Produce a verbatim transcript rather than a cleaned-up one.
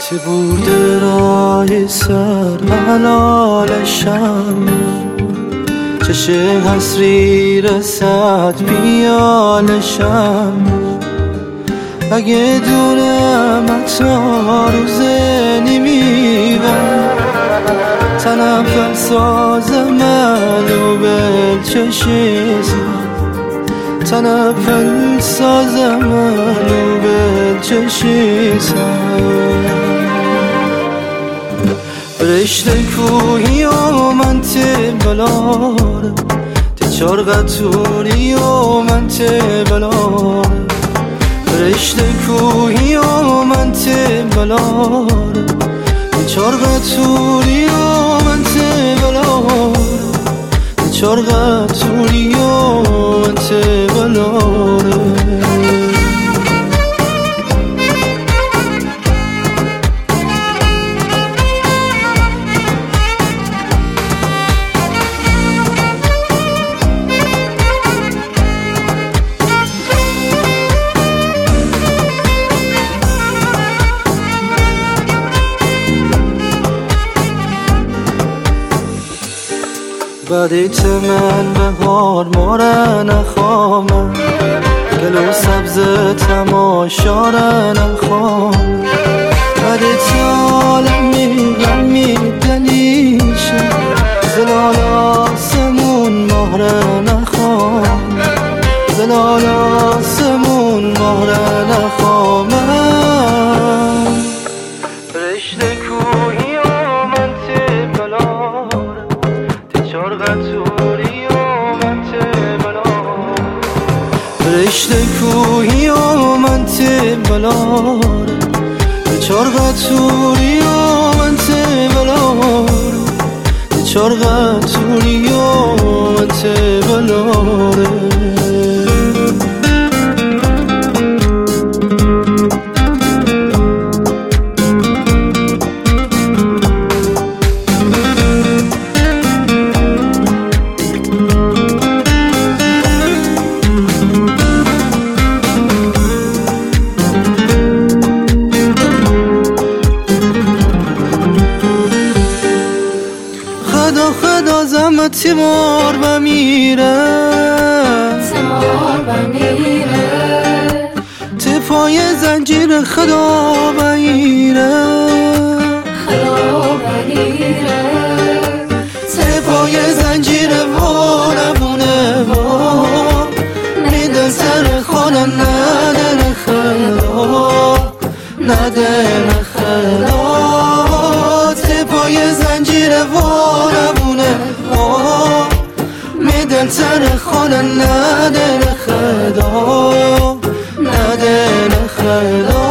Ti برده سر ملالشم چشه حسری رسد بیالشم اگه دونم اتا روزه نمیبن تنفل ساز منو بل چشیزم تنفل ساز منو بل چشیزم برشت کوهی و من تی بلاره تی چارغتونی و من تی بلاره برشت کوهی و من تی بلاره تی چارغتونی و من تی بلاره تی چارغتونی و من تی بلاره بدیت من بهار ماره نخوامم گلو سبز تماشاره نخوام بدیت عالمی غمی دلیشه زلال آسمون مهره نخوام زلال آسمون مهره نخوامم برشت کوهی و من تی بلاره چارغتونی و من تی بلاره برشت کوهی و من تی بلاره چارغتونی و من تی بلاره چارغتونی و من تی بلاره خدا زمت تیمار بمیره تیمار بمیره تی پای زنجیر خدا بمیره خدا بمیره تی پای زنجیر وارمونه وار میدن سر خانه نده نخدا نده نخدا تی پای زنجیر وارمونه میدن سر خانه نده نخدا نده نخدا